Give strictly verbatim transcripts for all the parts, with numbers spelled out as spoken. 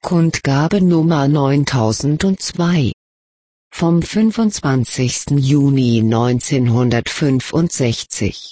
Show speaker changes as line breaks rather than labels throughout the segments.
Kundgabe Nummer neuntausendzwei. Vom fünfundzwanzigsten Juni neunzehnhundertfünfundsechzig.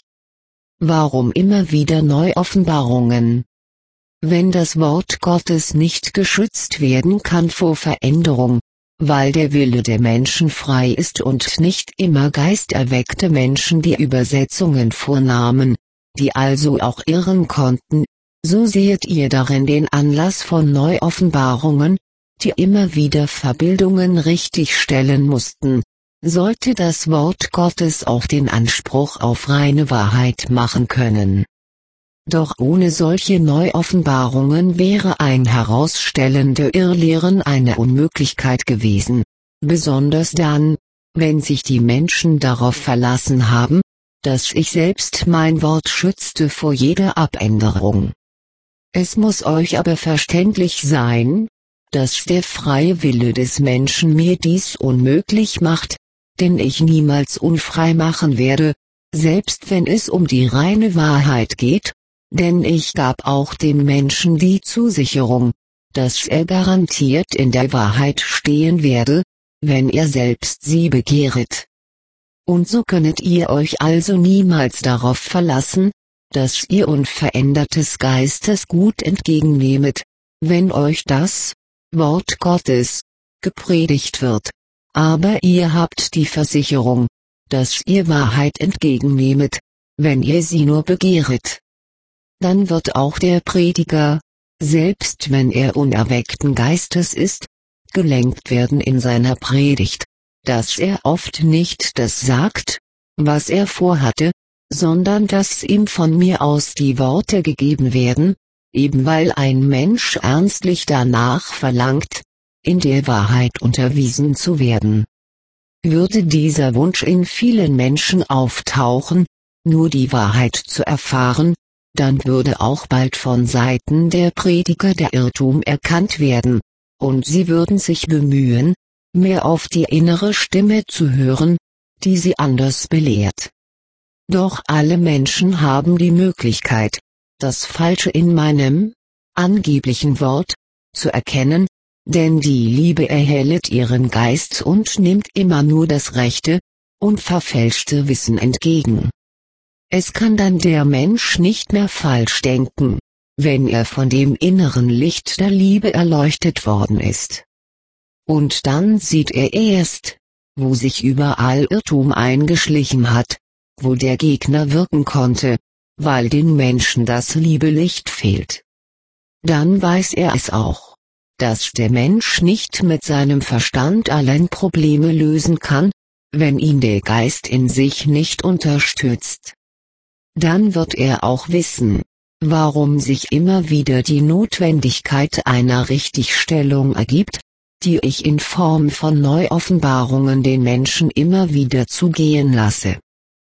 Warum immer wieder Neuoffenbarungen? Wenn das Wort Gottes nicht geschützt werden kann vor Veränderung, weil der Wille der Menschen frei ist und nicht immer geisterweckte Menschen die Übersetzungen vornahmen, die also auch irren konnten, so seht ihr darin den Anlass von Neuoffenbarungen, die immer wieder Verbildungen richtigstellen mussten. Sollte das Wort Gottes auch den Anspruch auf reine Wahrheit machen können. Doch ohne solche Neuoffenbarungen wäre ein Herausstellen der Irrlehren eine Unmöglichkeit gewesen, besonders dann, wenn sich die Menschen darauf verlassen haben, dass ich selbst mein Wort schützte vor jeder Abänderung. Es muss euch aber verständlich sein, dass der freie Wille des Menschen mir dies unmöglich macht, den ich niemals unfrei machen werde, selbst wenn es um die reine Wahrheit geht, denn ich gab auch dem Menschen die Zusicherung, dass er garantiert in der Wahrheit stehen werde, wenn er selbst sie begehret. Und so könnet ihr euch also niemals darauf verlassen, dass ihr unverändertes Geistesgut entgegennehmet, wenn euch das Wort Gottes gepredigt wird, aber ihr habt die Versicherung, dass ihr Wahrheit entgegennehmet, wenn ihr sie nur begehret. Dann wird auch der Prediger, selbst wenn er unerweckten Geistes ist, gelenkt werden in seiner Predigt, dass er oft nicht das sagt, was er vorhatte, sondern dass ihm von mir aus die Worte gegeben werden, eben weil ein Mensch ernstlich danach verlangt, in der Wahrheit unterwiesen zu werden. Würde dieser Wunsch in vielen Menschen auftauchen, nur die Wahrheit zu erfahren, dann würde auch bald von Seiten der Prediger der Irrtum erkannt werden, und sie würden sich bemühen, mehr auf die innere Stimme zu hören, die sie anders belehrt. Doch alle Menschen haben die Möglichkeit, das Falsche in meinem angeblichen Wort zu erkennen, denn die Liebe erhellet ihren Geist und nimmt immer nur das rechte, unverfälschte Wissen entgegen. Es kann dann der Mensch nicht mehr falsch denken, wenn er von dem inneren Licht der Liebe erleuchtet worden ist. Und dann sieht er erst, wo sich überall Irrtum eingeschlichen hat, wo der Gegner wirken konnte, weil den Menschen das Liebelicht fehlt. Dann weiß er es auch, dass der Mensch nicht mit seinem Verstand allein Probleme lösen kann, wenn ihn der Geist in sich nicht unterstützt. Dann wird er auch wissen, warum sich immer wieder die Notwendigkeit einer Richtigstellung ergibt, die ich in Form von Neuoffenbarungen den Menschen immer wieder zugehen lasse.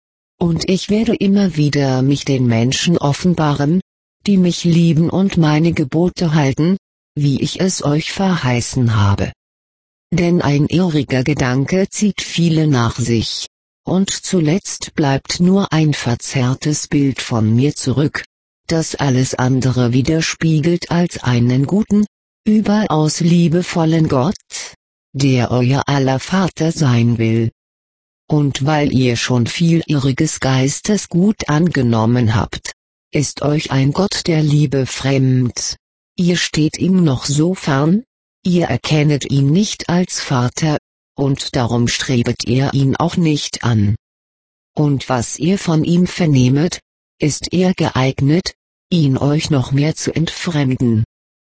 Und ich werde immer wieder mich den Menschen offenbaren, die mich lieben und meine Gebote halten, wie ich es euch verheißen habe. Denn ein irriger Gedanke zieht viele nach sich, und zuletzt bleibt nur ein verzerrtes Bild von mir zurück, das alles andere widerspiegelt als einen guten, überaus liebevollen Gott, der euer aller Vater sein will. Und weil ihr schon viel irriges Geistesgut angenommen habt, ist euch ein Gott der Liebe fremd. Ihr steht ihm noch so fern, ihr erkennet ihn nicht als Vater, und darum strebet ihr ihn auch nicht an. Und was ihr von ihm vernehmet, ist eher geeignet, ihn euch noch mehr zu entfremden.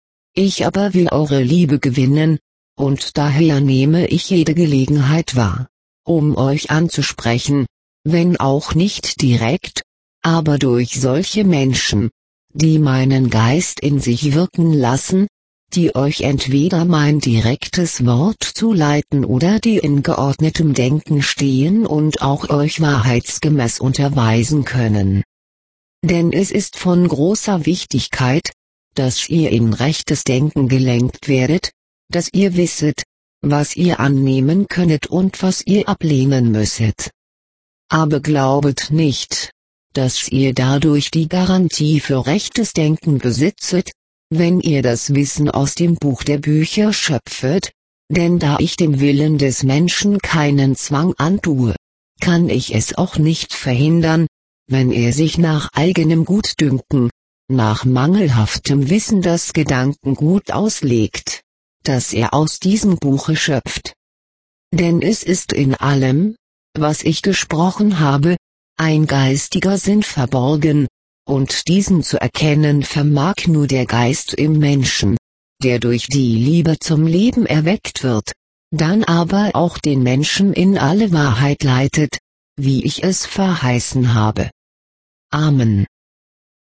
Ich aber will eure Liebe gewinnen, und daher nehme ich jede Gelegenheit wahr, um euch anzusprechen, wenn auch nicht direkt, aber durch solche Menschen, die meinen Geist in sich wirken lassen, die euch entweder mein direktes Wort zuleiten oder die in geordnetem Denken stehen und auch euch wahrheitsgemäß unterweisen können. Denn es ist von großer Wichtigkeit, dass ihr in rechtes Denken gelenkt werdet, dass ihr wisset, was ihr annehmen könnet und was ihr ablehnen müsset. Aber glaubet nicht, dass ihr dadurch die Garantie für rechtes Denken besitzet, wenn ihr das Wissen aus dem Buch der Bücher schöpfet, denn da ich dem Willen des Menschen keinen Zwang antue, kann ich es auch nicht verhindern, wenn er sich nach eigenem Gutdünken, nach mangelhaftem Wissen das Gedankengut auslegt, das er aus diesem Buche schöpft. Denn es ist in allem, was ich gesprochen habe, ein geistiger Sinn verborgen, und diesen zu erkennen vermag nur der Geist im Menschen, der durch die Liebe zum Leben erweckt wird, dann aber auch den Menschen in alle Wahrheit leitet, wie ich es verheißen habe. Amen.